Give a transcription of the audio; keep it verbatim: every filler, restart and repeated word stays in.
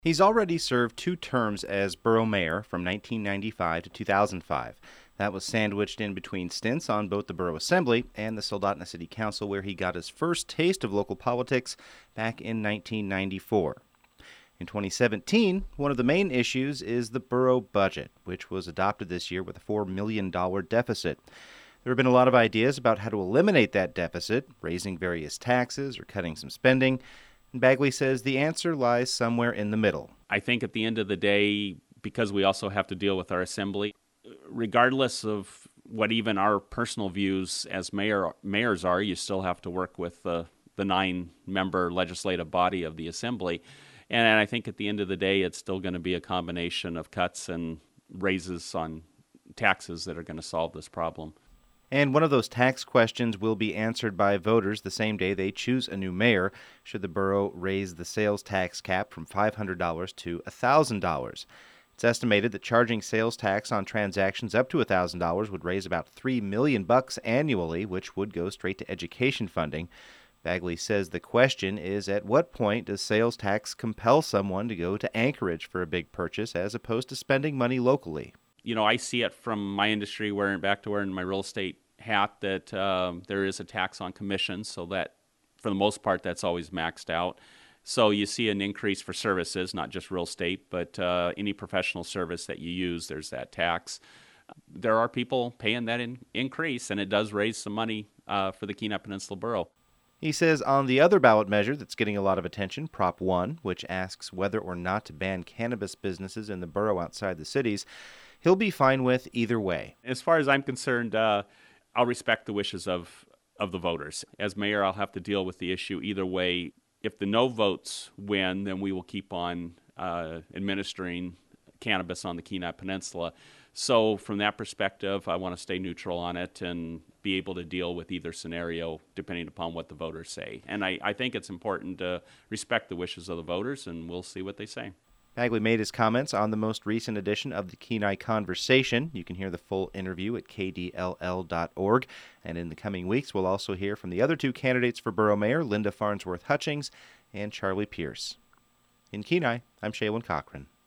He's already served two terms as borough mayor from nineteen ninety-five to two thousand five. That was sandwiched in between stints on both the Borough Assembly and the Soldotna City Council, where he got his first taste of local politics back in nineteen ninety-four. In twenty seventeen, one of the main issues is the borough budget, which was adopted this year with a four million dollars deficit. There have been a lot of ideas about how to eliminate that deficit, raising various taxes or cutting some spending. And Bagley says the answer lies somewhere in the middle. I think at the end of the day, because we also have to deal with our assembly, regardless of what even our personal views as mayor mayors are, you still have to work with the, the nine-member legislative body of the assembly. And I think at the end of the day, it's still going to be a combination of cuts and raises on taxes that are going to solve this problem. And one of those tax questions will be answered by voters the same day they choose a new mayor, should the borough raise the sales tax cap from five hundred dollars to one thousand dollars. It's estimated that charging sales tax on transactions up to one thousand dollars would raise about three million dollars bucks annually, which would go straight to education funding. Bagley says the question is, at what point does sales tax compel someone to go to Anchorage for a big purchase as opposed to spending money locally? You know, I see it from my industry, wearing back to wearing my real estate hat, that um, there is a tax on commissions, so that for the most part that's always maxed out. So you see an increase for services, not just real estate, but uh, any professional service that you use, there's that tax. There are people paying that in- increase, and it does raise some money uh, for the Kenai Peninsula Borough. He says on the other ballot measure that's getting a lot of attention, Prop one, which asks whether or not to ban cannabis businesses in the borough outside the cities, he'll be fine with either way. As far as I'm concerned, uh, I'll respect the wishes of, of the voters. As mayor, I'll have to deal with the issue either way. If the no votes win, then we will keep on uh, administering cannabis on the Kenai Peninsula. So from that perspective, I want to stay neutral on it and be able to deal with either scenario depending upon what the voters say. And I, I think it's important to respect the wishes of the voters, and we'll see what they say. Bagley made his comments on the most recent edition of the Kenai Conversation. You can hear the full interview at k d l l dot org. And in the coming weeks, we'll also hear from the other two candidates for borough mayor, Linda Farnsworth Hutchings and Charlie Pierce. In Kenai, I'm Shaylin Cochran.